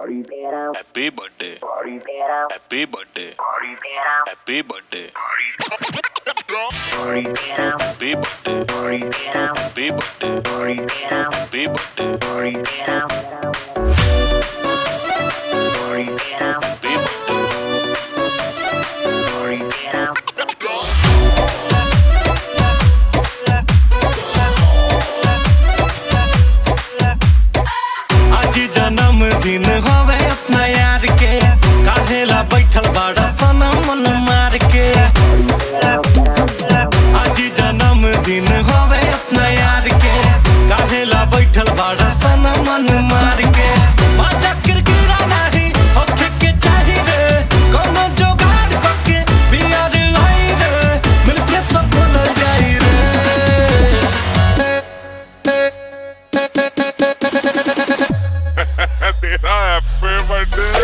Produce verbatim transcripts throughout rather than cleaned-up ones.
Happy birthday. Happy birthday. Happy birthday. Happy birthday. Happy birthday. Happy birthday. जन्मदिन होवे अपना यार के काहेला बैठल बड़ा सनम मन मार के आज जन्मदिन होवे अपना यार के काहेला बैठल बड़ा सनम मन मार के मजा किरकिरा नहीं होखे के चाही रे कोनो जोगाड़ करके प्यार आई रे मिलके सब भूल जाई रे तेरा हैप्पी बर्थडे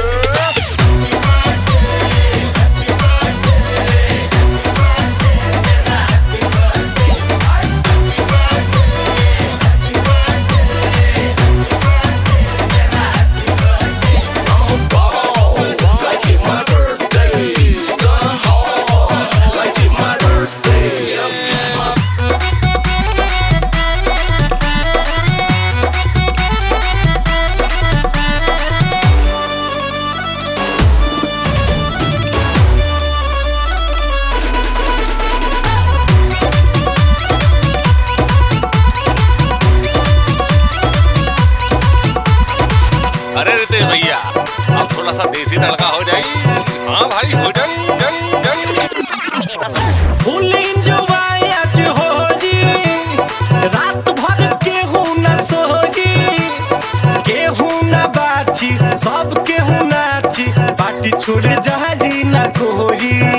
अरे रितेश भैया अब थोड़ा सा देसी तड़का हो जाए। हाँ भाई हो जाए जल जल फुल एंजॉय आज हो जी रात भर केहू न सोजी केहू न बाची सब केहू नाची पार्टी छोड़ जहाजी न कोई